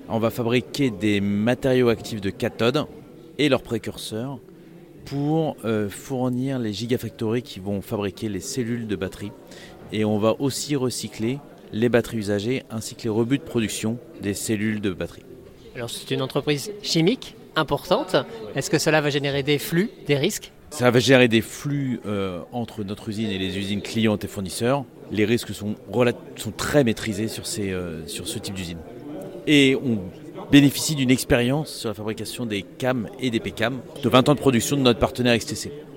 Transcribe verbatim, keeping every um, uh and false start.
On va fabriquer des matériaux actifs de cathode et leurs précurseurs pour euh, fournir les gigafactories qui vont fabriquer les cellules de batterie. Et on va aussi recycler les batteries usagées ainsi que les rebuts de production des cellules de batterie. Alors c'est une entreprise chimique importante. Est-ce que cela va générer des flux, des risques ? Ça va générer des flux euh, entre notre usine et les usines clientes et fournisseurs. Les risques sont, relat- sont très maîtrisés sur, ces, euh, sur ce type d'usine. Et on bénéficie d'une expérience sur la fabrication des C A M et des P C A M de vingt ans de production de notre partenaire X T C.